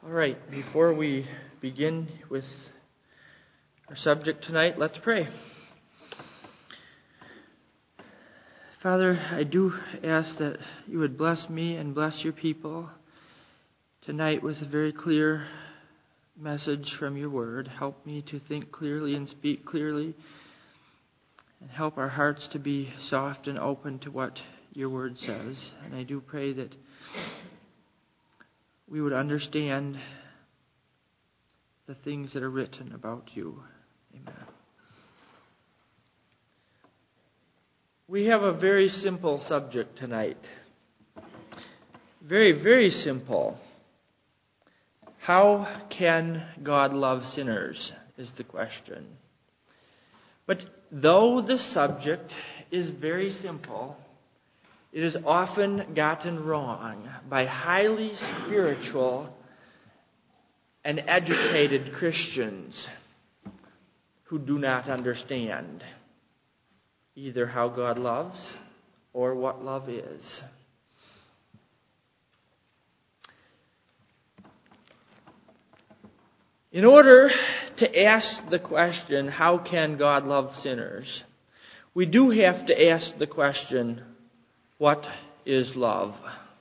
All right, before we begin with our subject tonight, let's pray. Father, I do ask that you would bless me and bless your people tonight with a very clear message from your word. Help me to think clearly and speak clearly, and help our hearts to be soft and open to what your word says. And I do pray that we would understand the things that are written about you. Amen. We have a very simple subject tonight. Very, very simple. How can God love sinners is the question. But though the subject is very simple, it is often gotten wrong by highly spiritual and educated Christians who do not understand either how God loves or what love is. In order to ask the question, how can God love sinners, we do have to ask the question, what is love?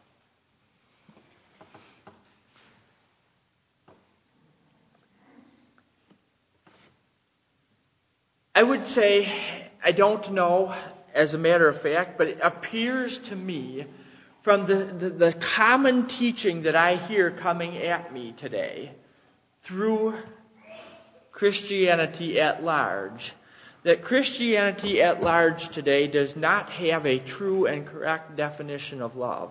I would say, I don't know as a matter of fact, but it appears to me from the common teaching that I hear coming at me today through Christianity at large, that Christianity at large today does not have a true and correct definition of love.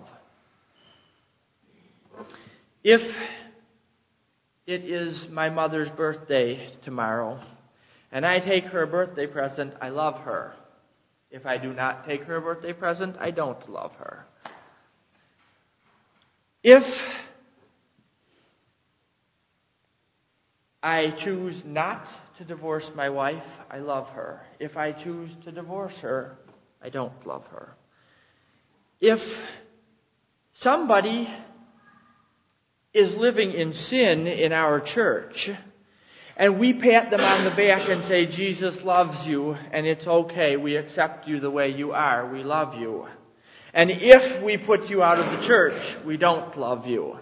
If it is my mother's birthday tomorrow, and I take her a birthday present, I love her. If I do not take her a birthday present, I don't love her. If I choose not to divorce my wife, I love her. If I choose to divorce her, I don't love her. If somebody is living in sin in our church, and we pat them on the back and say, Jesus loves you, and it's okay, we accept you the way you are, we love you. And if we put you out of the church, we don't love you.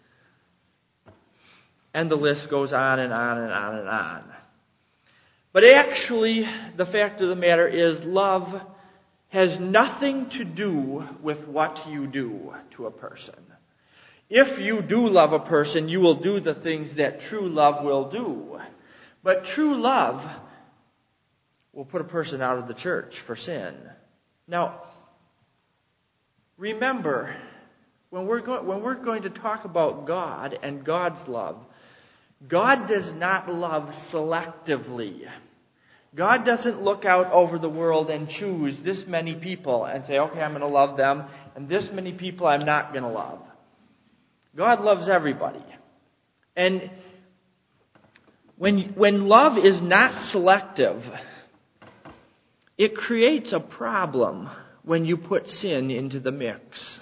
And the list goes on and on and on and on. But actually, the fact of the matter is, love has nothing to do with what you do to a person. If you do love a person, you will do the things that true love will do. But true love will put a person out of the church for sin. Now, remember, when we're going to talk about God and God's love, God does not love selectively. God doesn't look out over the world and choose this many people and say, okay, I'm going to love them, and this many people I'm not going to love. God loves everybody. And when love is not selective, it creates a problem when you put sin into the mix.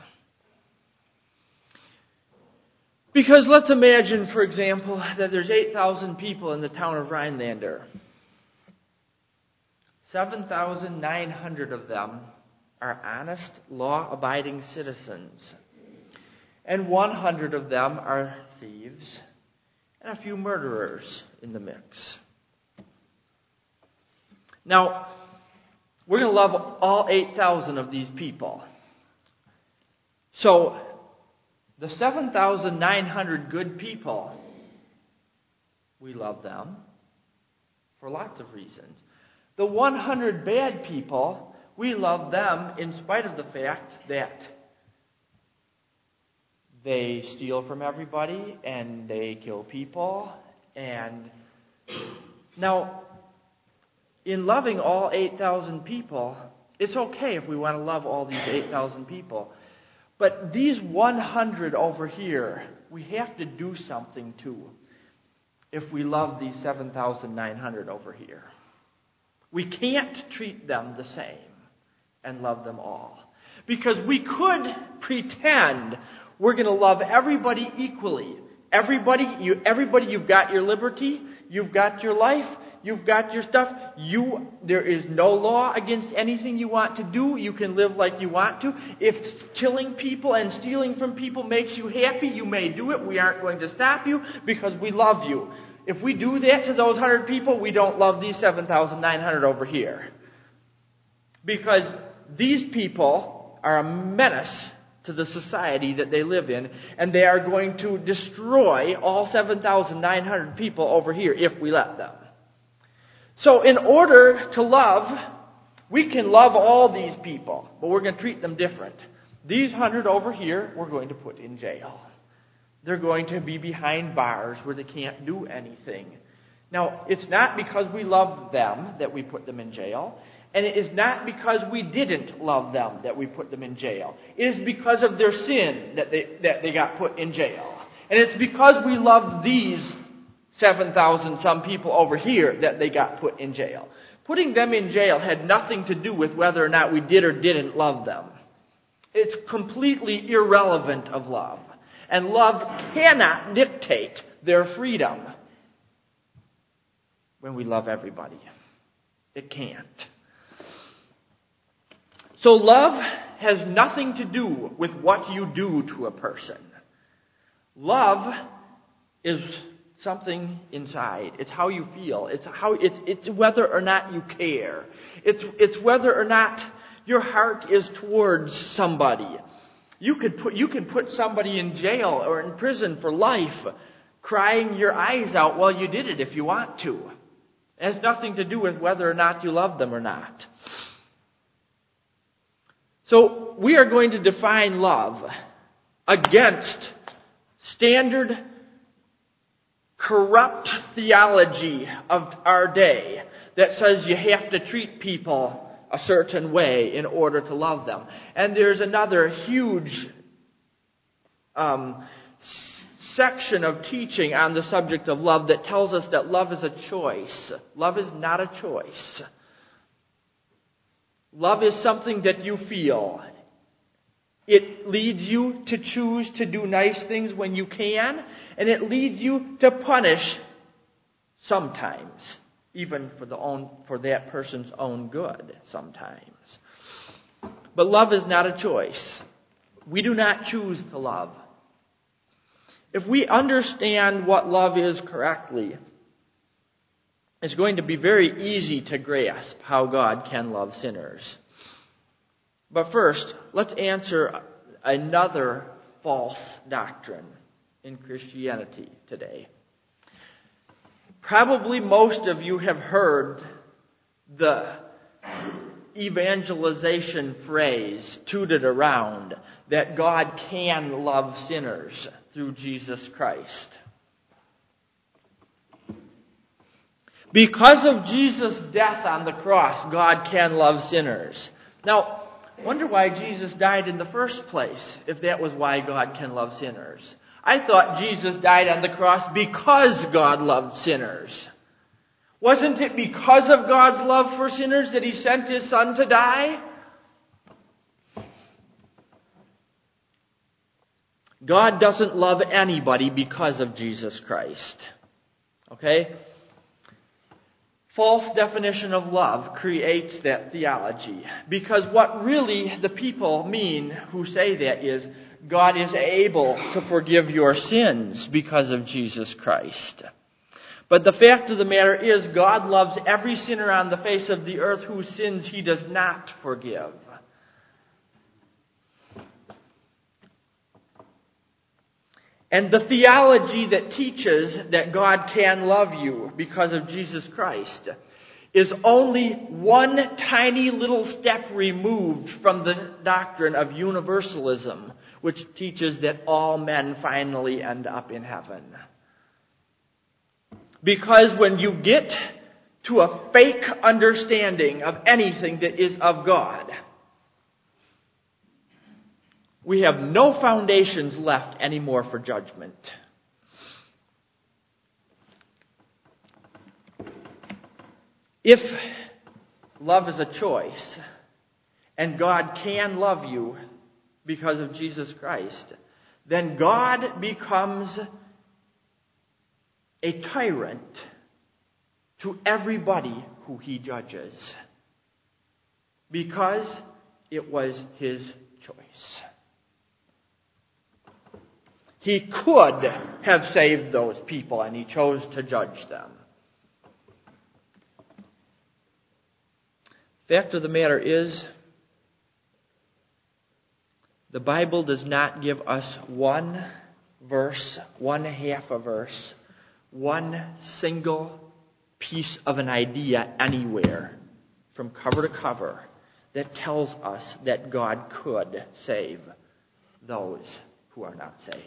Because let's imagine, for example, that there's 8,000 people in the town of Rhinelander. 7,900 of them are honest, law-abiding citizens. And 100 of them are thieves, and a few murderers in the mix. Now, we're going to love all 8,000 of these people. So, the 7,900 good people, we love them for lots of reasons. The 100 bad people, we love them in spite of the fact that they steal from everybody, and they kill people. And now, in loving all 8,000 people, it's okay if we want to love all these 8,000 people. But these 100 over here, we have to do something to if we love these 7,900 over here. We can't treat them the same and love them all. Because we could pretend we're going to love everybody equally Everybody, you've got your liberty, you've got your life, you've got your stuff. There is no law against anything you want to do. You can live like you want to. If killing people and stealing from people makes you happy, you may do it. We aren't going to stop you because we love you. If we do that to those 100 people, we don't love these 7,900 over here. Because these people are a menace to the society that they live in, and they are going to destroy all 7,900 people over here if we let them. So in order to love, we can love all these people, but we're going to treat them different. These 100 over here, we're going to put in jail. They're going to be behind bars where they can't do anything. Now, it's not because we love them that we put them in jail. And it is not because we didn't love them that we put them in jail. It is because of their sin that they got put in jail. And it's because we loved these 7,000 some people over here that they got put in jail. Putting them in jail had nothing to do with whether or not we did or didn't love them. It's completely irrelevant of love. And love cannot dictate their freedom when we love everybody. It can't. So love has nothing to do with what you do to a person. Love is something inside. It's how you feel. It's whether or not you care. It's whether or not your heart is towards somebody. You could put somebody in jail or in prison for life, crying your eyes out while you did it if you want to. It has nothing to do with whether or not you love them or not. So we are going to define love against standard corrupt theology of our day that says you have to treat people a certain way in order to love them. And there's another huge section of teaching on the subject of love that tells us that love is a choice. Love is not a choice. Love is something that you feel. It leads you to choose to do nice things when you can, and it leads you to punish sometimes, even for that person's own good sometimes. But love is not a choice. We do not choose to love. If we understand what love is correctly, it's going to be very easy to grasp how God can love sinners. But first, let's answer another false doctrine in Christianity today. Probably most of you have heard the evangelization phrase tooted around that God can love sinners through Jesus Christ. Because of Jesus' death on the cross, God can love sinners. Now, wonder why Jesus died in the first place, if that was why God can love sinners. I thought Jesus died on the cross because God loved sinners. Wasn't it because of God's love for sinners that He sent His Son to die? God doesn't love anybody because of Jesus Christ. Okay? False definition of love creates that theology. Because what really the people mean who say that is, God is able to forgive your sins because of Jesus Christ. But the fact of the matter is, God loves every sinner on the face of the earth whose sins He does not forgive. And the theology that teaches that God can love you because of Jesus Christ is only one tiny little step removed from the doctrine of universalism, which teaches that all men finally end up in heaven. Because when you get to a fake understanding of anything that is of God, we have no foundations left anymore for judgment. If love is a choice, and God can love you because of Jesus Christ, then God becomes a tyrant to everybody who he judges, because it was his choice. He could have saved those people, and he chose to judge them. Fact of the matter is, the Bible does not give us one verse, one half a verse, one single piece of an idea anywhere from cover to cover that tells us that God could save those who are not saved.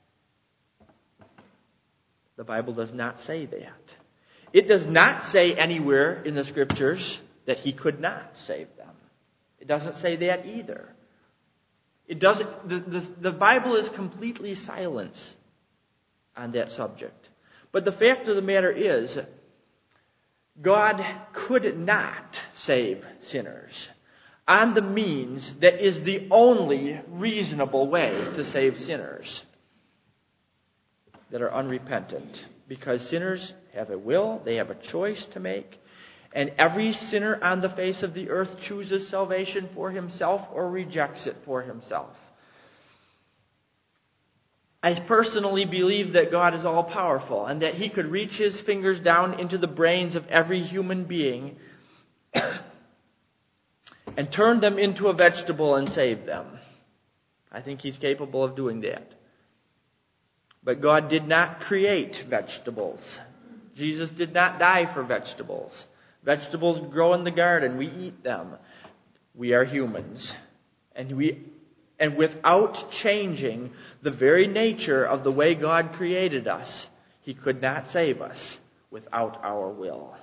The Bible does not say that. It does not say anywhere in the Scriptures that he could not save them. It doesn't say that either. It doesn't. The Bible is completely silent on that subject. But the fact of the matter is, God could not save sinners on the means that is the only reasonable way to save sinners that are unrepentant. Because sinners have a will, they have a choice to make, and every sinner on the face of the earth chooses salvation for himself or rejects it for himself. I personally believe that God is all-powerful and that he could reach his fingers down into the brains of every human being and turn them into a vegetable and save them. I think he's capable of doing that. But God did not create vegetables. Jesus did not die for vegetables. Vegetables grow in the garden. We eat them. We are humans. And without changing the very nature of the way God created us, he could not save us without our will.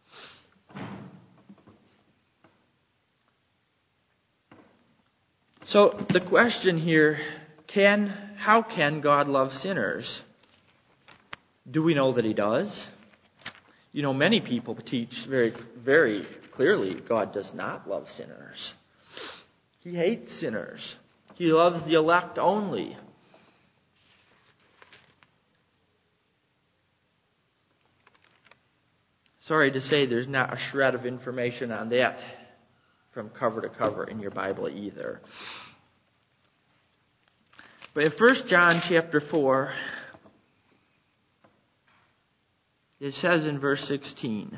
So the question here, how can God love sinners? Do we know that he does? You know, many people teach very, very clearly God does not love sinners. He hates sinners. He loves the elect only. Sorry to say there's not a shred of information on that from cover to cover in your Bible either. But in 1 John chapter 4, it says in verse 16,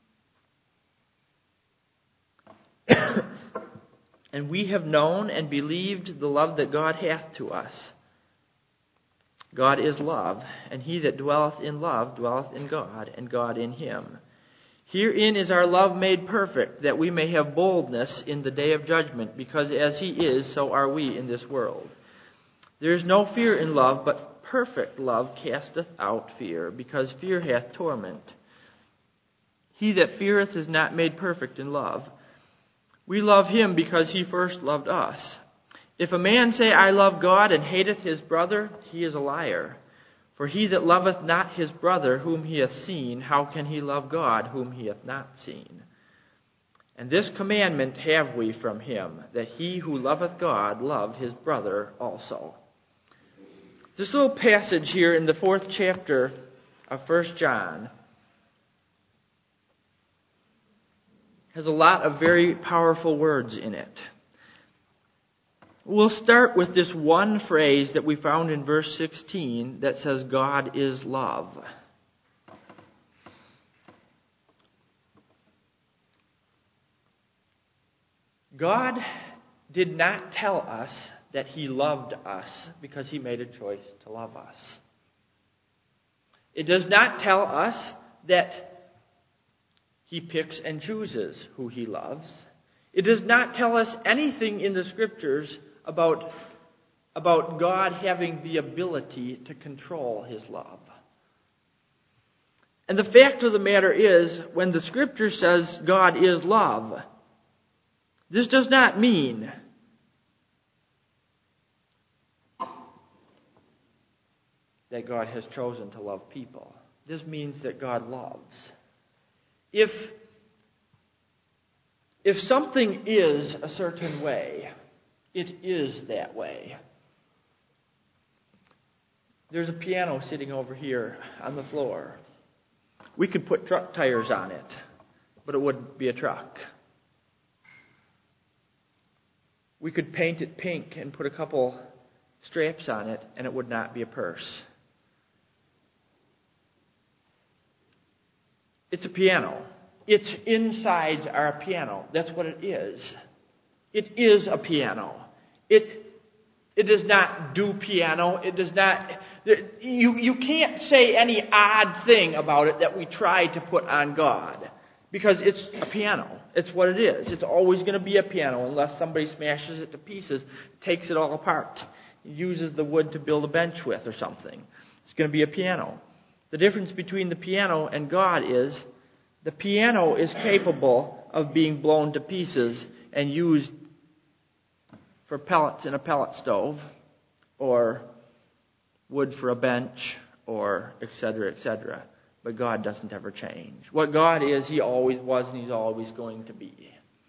and we have known and believed the love that God hath to us. God is love, and he that dwelleth in love dwelleth in God, and God in him. Herein is our love made perfect, that we may have boldness in the day of judgment, because as he is, so are we in this world. There is no fear in love, but perfect love casteth out fear, because fear hath torment. He that feareth is not made perfect in love. We love him because he first loved us. If a man say, I love God, and hateth his brother, he is a liar. For he that loveth not his brother whom he hath seen, how can he love God whom he hath not seen? And this commandment have we from him, that he who loveth God love his brother also. This little passage here in the 4th chapter of 1 John has a lot of very powerful words in it. We'll start with this one phrase that we found in verse 16 that says, God is love. God did not tell us that he loved us because he made a choice to love us. It does not tell us that he picks and chooses who he loves. It does not tell us anything in the Scriptures about God having the ability to control his love. And the fact of the matter is, when the Scripture says God is love, this does not mean that God has chosen to love people. This means that God loves. If something is a certain way, it is that way. There's a piano sitting over here on the floor. We could put truck tires on it, but it wouldn't be a truck. We could paint it pink and put a couple straps on it, and it would not be a purse. It's a piano. Its insides are a piano. That's what it is. It is a piano. It does not do piano. It does not. You can't say any odd thing about it that we try to put on God, because it's a piano. It's what it is. It's always going to be a piano unless somebody smashes it to pieces, takes it all apart, uses the wood to build a bench with or something. It's going to be a piano. The difference between the piano and God is the piano is capable of being blown to pieces and used for pellets in a pellet stove, or wood for a bench, or etc., etc. But God doesn't ever change. What God is, He always was and He's always going to be.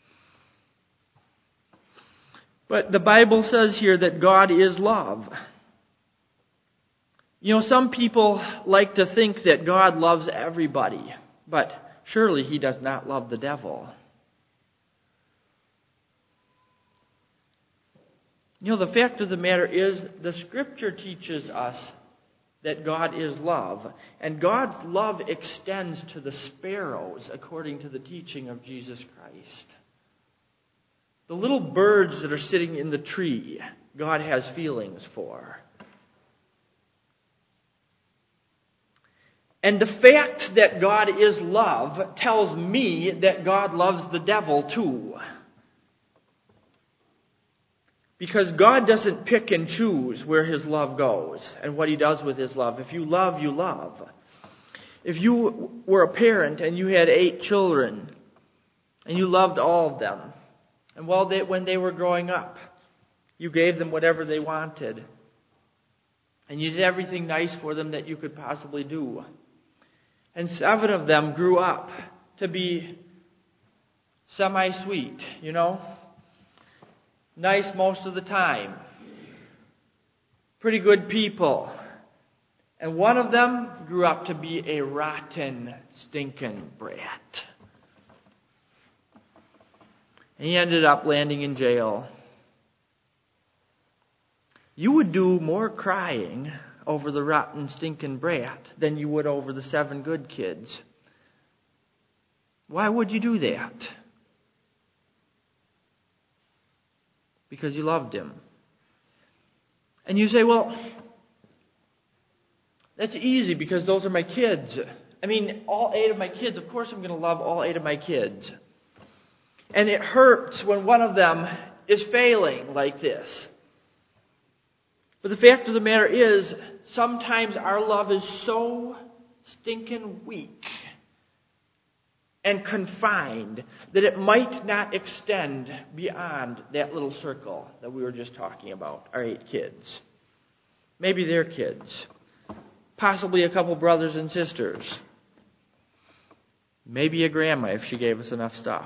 But the Bible says here that God is love. You know, some people like to think that God loves everybody, but surely He does not love the devil. You know, the fact of the matter is, the Scripture teaches us that God is love. And God's love extends to the sparrows, according to the teaching of Jesus Christ. The little birds that are sitting in the tree, God has feelings for. And the fact that God is love tells me that God loves the devil too. Because God doesn't pick and choose where His love goes and what He does with His love. If you love, you love. If you were a parent and you had 8 children and you loved all of them, and when they were growing up, you gave them whatever they wanted, and you did everything nice for them that you could possibly do, and 7 of them grew up to be semi-sweet, you know? Nice most of the time. Pretty good people. And one of them grew up to be a rotten, stinking brat. And he ended up landing in jail. You would do more crying over the rotten, stinking brat than you would over the 7 good kids. Why would you do that? Because you loved him. And you say, well, that's easy because those are my kids. I mean, all 8 of my kids, of course I'm going to love all 8 of my kids. And it hurts when one of them is failing like this. But the fact of the matter is, sometimes our love is so stinking weak and confined that it might not extend beyond that little circle that we were just talking about, our 8 kids. Maybe their kids. Possibly a couple brothers and sisters. Maybe a grandma if she gave us enough stuff.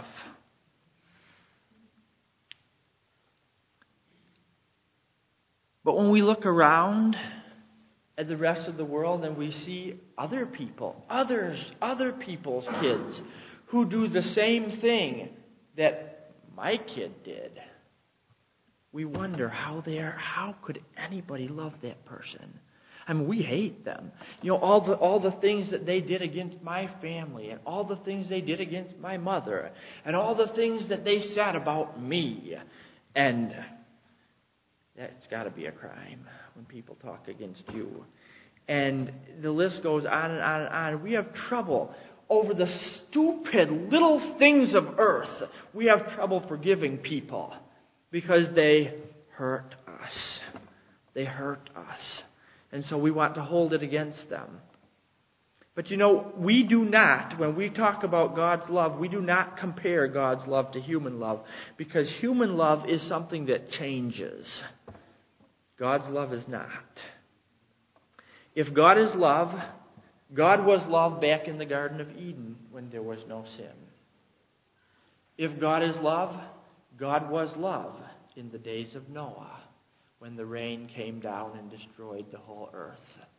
But when we look around at the rest of the world and we see other people, other people's kids who do the same thing that my kid did, we wonder how could anybody love that person? I mean, we hate them. You know, all the things that they did against my family, and all the things they did against my mother, and all the things that they said about me. And that's got to be a crime when people talk against you. And the list goes on and on and on. We have trouble over the stupid little things of earth. We have trouble forgiving people because they hurt us. They hurt us. And so we want to hold it against them. But you know, we do not, when we talk about God's love, we do not compare God's love to human love, because human love is something that changes. God's love is not. If God is love, God was love back in the Garden of Eden when there was no sin. If God is love, God was love in the days of Noah when the rain came down and destroyed the whole earth.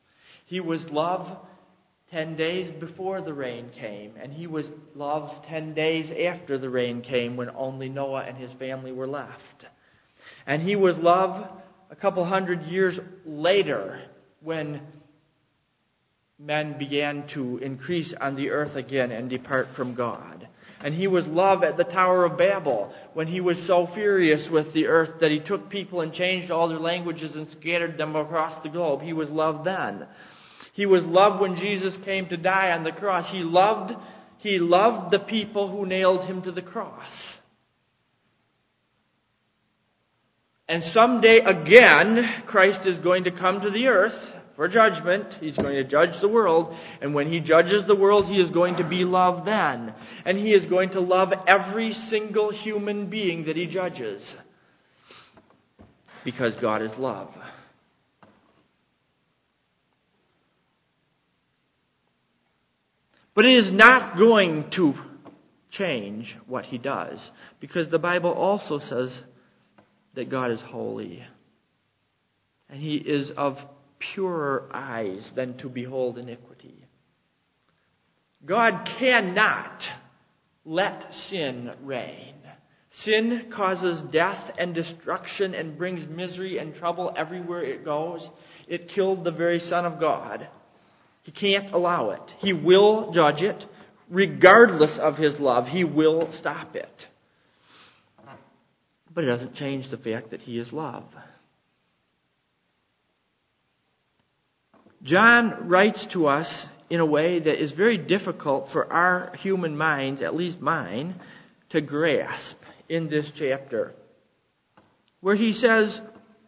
He was love 10 days before the rain came, and he was love 10 days after the rain came, when only Noah and his family were left. And he was love a couple hundred years later, when men began to increase on the earth again and depart from God. And he was love at the Tower of Babel, when he was so furious with the earth that he took people and changed all their languages and scattered them across the globe. He was love then. He was love when Jesus came to die on the cross. He loved the people who nailed him to the cross. And someday again, Christ is going to come to the earth for judgment. He's going to judge the world. And when he judges the world, he is going to be love then. And he is going to love every single human being that he judges. Because God is love. But it is not going to change what he does. Because the Bible also says that God is holy. And he is of purer eyes than to behold iniquity. God cannot let sin reign. Sin causes death and destruction and brings misery and trouble everywhere it goes. It killed the very Son of God. He can't allow it. He will judge it. Regardless of his love, he will stop it. But it doesn't change the fact that he is love. John writes to us in a way that is very difficult for our human minds, at least mine, to grasp in this chapter. Where he says,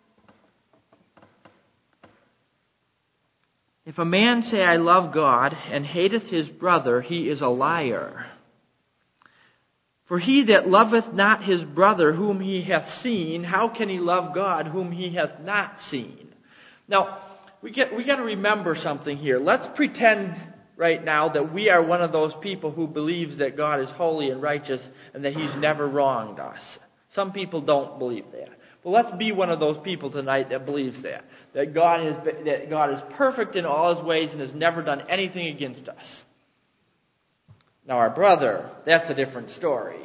if a man say, I love God, and hateth his brother, he is a liar. For he that loveth not his brother whom he hath seen, how can he love God whom he hath not seen? Now, we got to remember something here. Let's pretend right now that we are one of those people who believes that God is holy and righteous and that he's never wronged us. Some people don't believe that. But let's be one of those people tonight that believes that. That God is perfect in all his ways and has never done anything against us. Now our brother, that's a different story.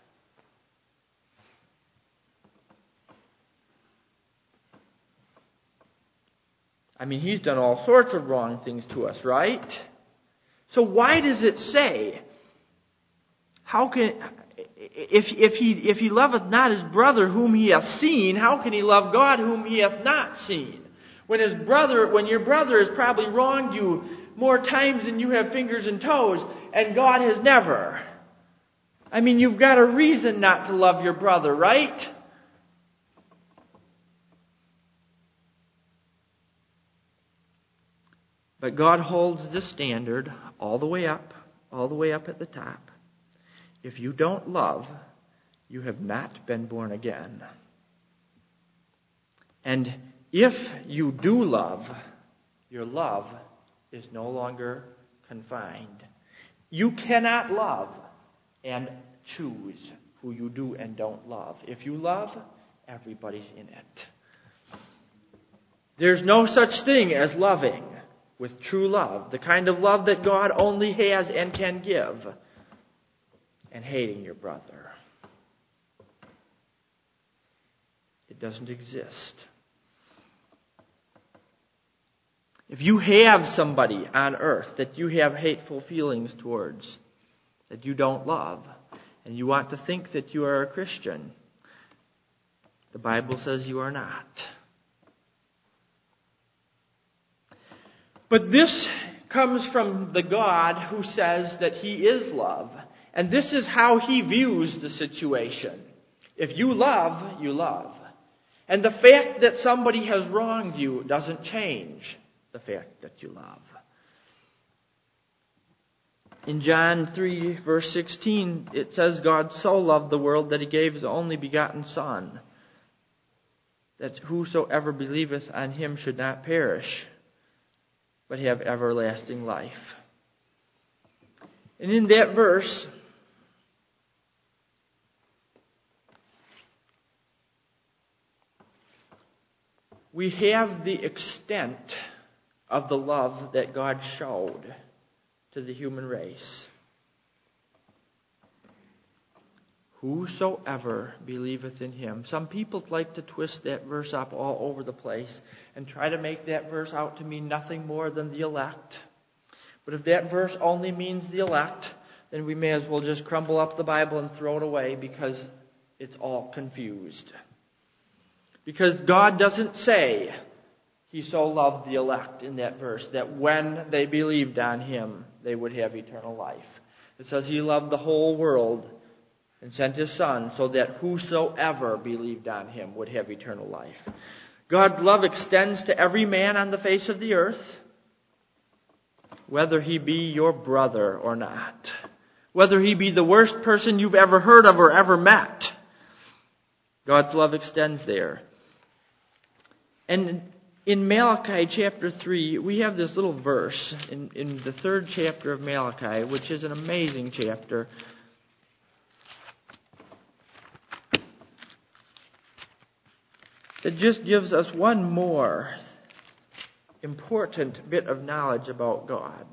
I mean, he's done all sorts of wrong things to us, right? So why does it say, if he loveth not his brother whom he hath seen, how can he love God whom he hath not seen? When your brother has probably wronged you more times than you have fingers and toes, and God has never. I mean, you've got a reason not to love your brother, right? But God holds the standard all the way up at the top. If you don't love, you have not been born again. And if you do love, your love is no longer confined. You cannot love and choose who you do and don't love. If you love, everybody's in it. There's no such thing as loving with true love, the kind of love that God only has and can give, and hating your brother. It doesn't exist. If you have somebody on earth that you have hateful feelings towards, that you don't love, and you want to think that you are a Christian, the Bible says you are not. But this comes from the God who says that he is love. And this is how he views the situation. If you love, you love. And the fact that somebody has wronged you doesn't change the fact that you love. In John 3, verse 16, it says, God so loved the world that he gave his only begotten Son, that whosoever believeth on him should not perish, but have everlasting life. And in that verse, we have the extent of the love that God showed to the human race. Whosoever believeth in him. Some people like to twist that verse up all over the place and try to make that verse out to mean nothing more than the elect. But if that verse only means the elect, then we may as well just crumble up the Bible and throw it away, because it's all confused. Because God doesn't say he so loved the elect in that verse that when they believed on him, they would have eternal life. It says he loved the whole world and sent his Son so that whosoever believed on him would have eternal life. God's love extends to every man on the face of the earth, whether he be your brother or not. Whether he be the worst person you've ever heard of or ever met. God's love extends there. And in Malachi chapter 3, we have this little verse in the 3rd chapter of Malachi, which is an amazing chapter. It just gives us one more important bit of knowledge about God.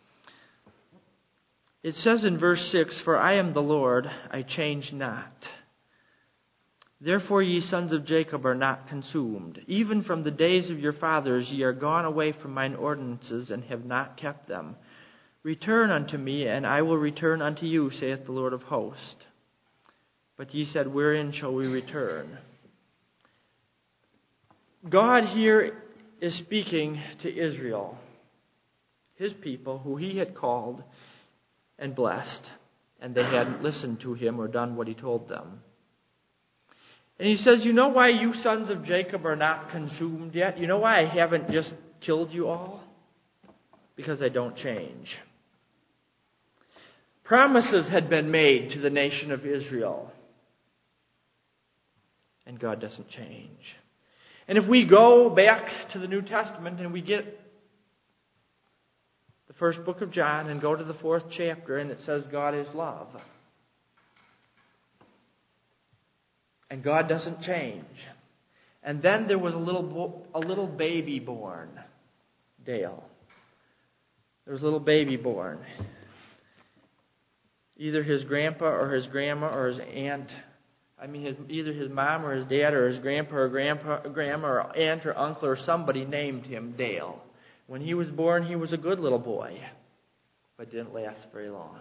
It says in verse 6, "For I am the Lord, I change not. Therefore ye sons of Jacob are not consumed. Even from the days of your fathers ye are gone away from mine ordinances, and have not kept them. Return unto me, and I will return unto you, saith the Lord of hosts. But ye said, Wherein shall we return?" God here is speaking to Israel, his people, who he had called and blessed, and they hadn't listened to him or done what he told them. And he says, you know why you sons of Jacob are not consumed yet? You know why I haven't just killed you all? Because I don't change. Promises had been made to the nation of Israel, and God doesn't change. And if we go back to the New Testament and we get the first book of John and go to the 4th chapter, and it says God is love. And God doesn't change. And then there was a little baby born, Dale. There was a little baby born. Either his grandpa or his grandma or his aunt. Either his mom or his dad or his grandpa or grandma or aunt or uncle or somebody named him Dale. When he was born, he was a good little boy, but didn't last very long.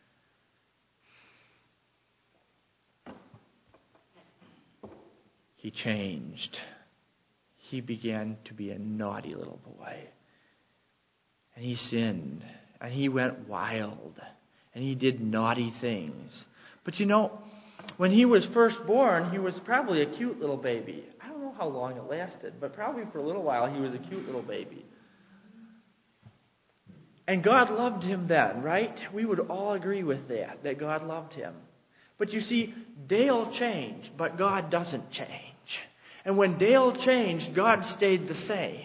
He changed. He began to be a naughty little boy. And he sinned. And he went wild. And he did naughty things. But you know, when he was first born, he was probably a cute little baby. I don't know how long it lasted, but probably for a little while he was a cute little baby. And God loved him then, right? We would all agree with that God loved him. But you see, Dale changed, but God doesn't change. And when Dale changed, God stayed the same.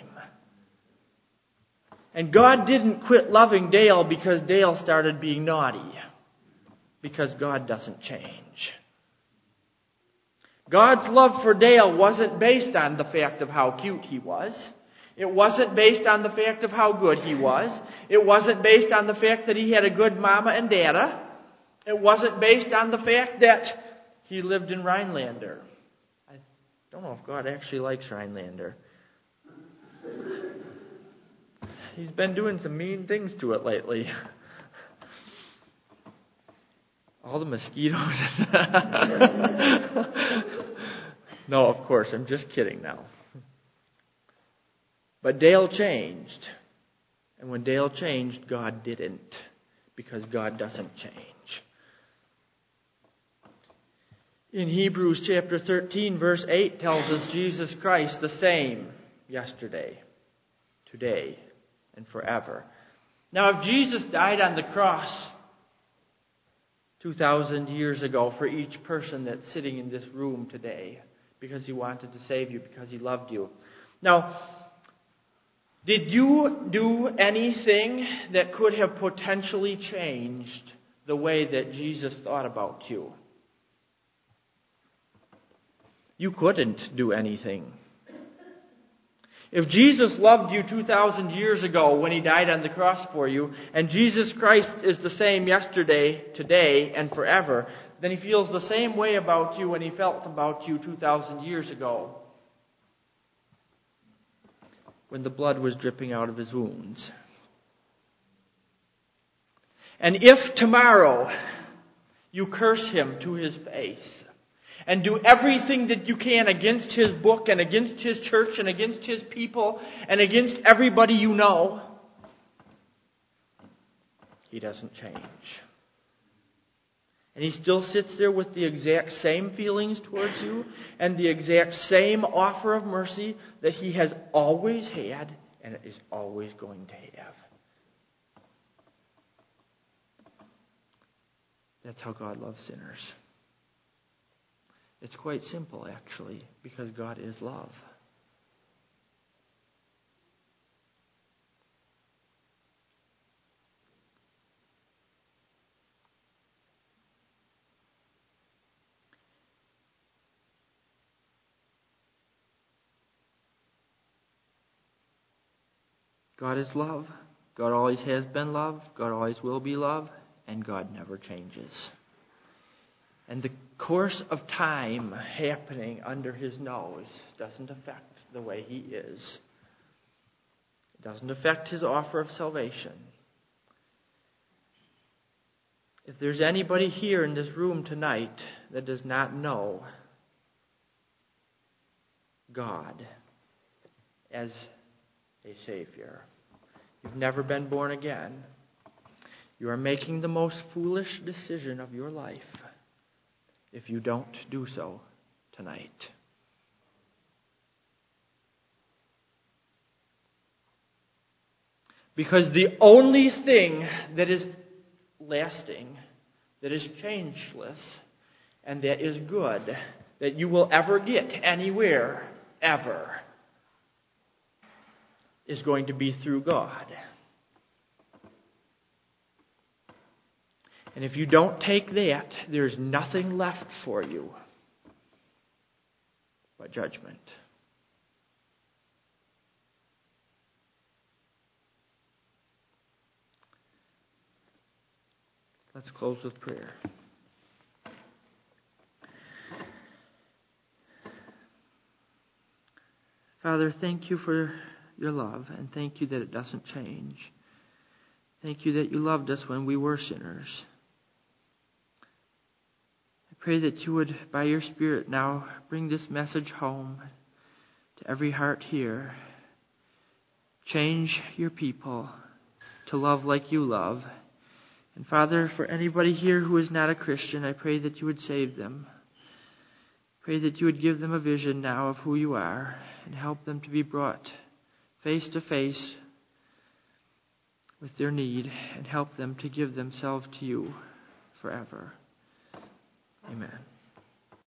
And God didn't quit loving Dale because Dale started being naughty. Because God doesn't change. God's love for Dale wasn't based on the fact of how cute he was. It wasn't based on the fact of how good he was. It wasn't based on the fact that he had a good mama and dada. It wasn't based on the fact that he lived in Rhinelander. I don't know if God actually likes Rhinelander. He's been doing some mean things to it lately. All the mosquitoes. No, of course, I'm just kidding now. But Dale changed. And when Dale changed, God didn't. Because God doesn't change. In Hebrews chapter 13, verse 8 tells us Jesus Christ the same yesterday, today, and forever. Now, if Jesus died on the cross 2,000 years ago for each person that's sitting in this room today, because he wanted to save you, because he loved you. Now, did you do anything that could have potentially changed the way that Jesus thought about you? You couldn't do anything. If Jesus loved you 2,000 years ago when He died on the cross for you, and Jesus Christ is the same yesterday, today, and forever, then He feels the same way about you when He felt about you 2,000 years ago, when the blood was dripping out of His wounds. And if tomorrow you curse Him to His face, and do everything that you can against His book and against His church and against His people and against everybody you know, He doesn't change. And He still sits there with the exact same feelings towards you and the exact same offer of mercy that He has always had and is always going to have. That's how God loves sinners. It's quite simple, actually, because God is love. God is love. God always has been love. God always will be love. And God never changes. And the course of time happening under His nose doesn't affect the way He is. It doesn't affect His offer of salvation. If there's anybody here in this room tonight that does not know God as a Savior, you've never been born again, you are making the most foolish decision of your life if you don't do so tonight. Because the only thing that is lasting, that is changeless, and that is good, that you will ever get anywhere, ever, is going to be through God. And if you don't take that, there's nothing left for you but judgment. Let's close with prayer. Father, thank you for your love, and thank you that it doesn't change. Thank you that you loved us when we were sinners. I pray that you would, by your Spirit now, bring this message home to every heart here. Change your people to love like you love. And Father, for anybody here who is not a Christian, I pray that you would save them. Pray that you would give them a vision now of who you are and help them to be brought face to face with their need and help them to give themselves to you forever. Amen.